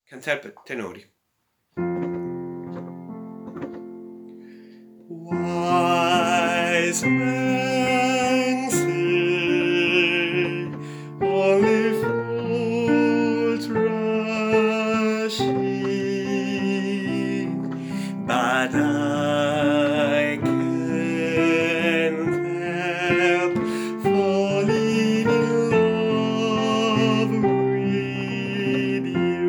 Cantabre tenori. Wise men say only fools rush in, but I can't help falling in love with you.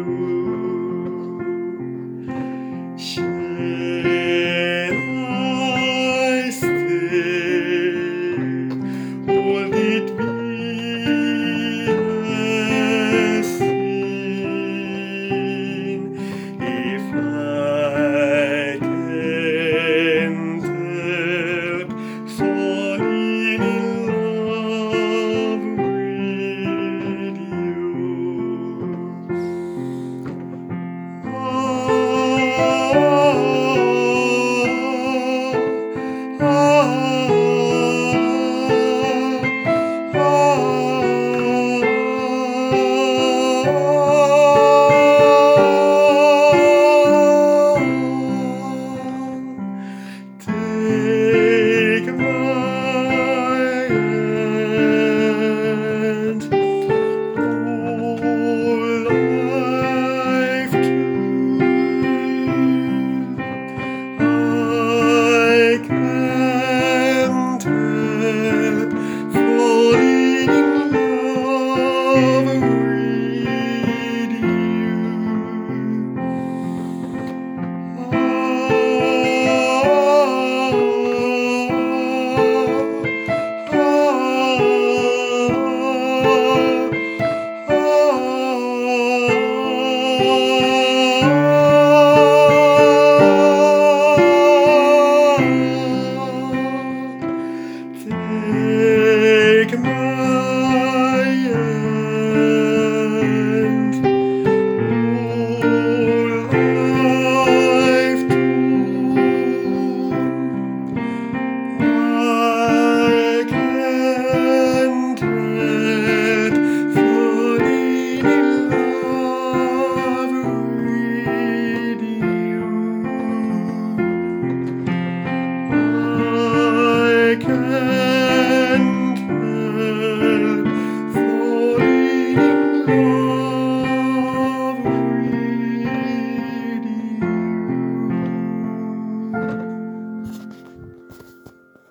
Shall I stay? Would it be a sin if I can't help falling in love with Take my hand, whole life too. I can't help falling in love with you.